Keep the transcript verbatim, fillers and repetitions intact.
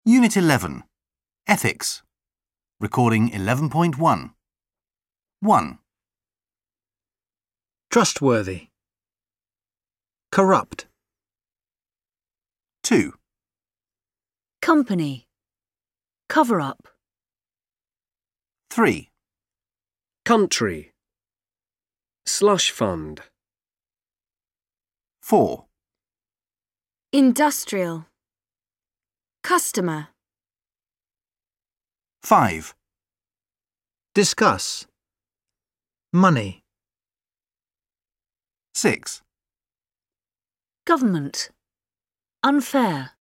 Unit eleven. Ethics. Recording eleven point one. one. Trustworthy. Corrupt. two. Company. Cover up. three. Country. Slush fund. four. Industrial. Customer. five. Discuss. Money. six. Government. Unfair.